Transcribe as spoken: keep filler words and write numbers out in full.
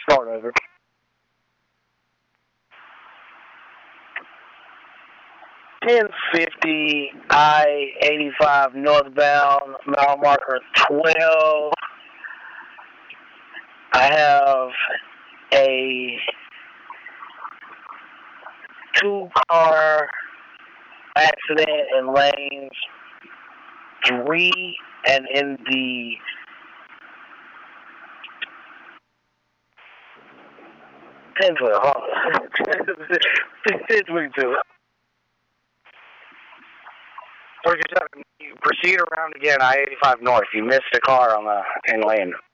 Start over. ten fifty I eighty-five northbound, mile marker twelve. I have a two-car accident in lanes three and in the ten twelve. Hold on. ten twenty-two. forty-seven. Proceed around again, I eighty-five north. You missed a car on the in lane.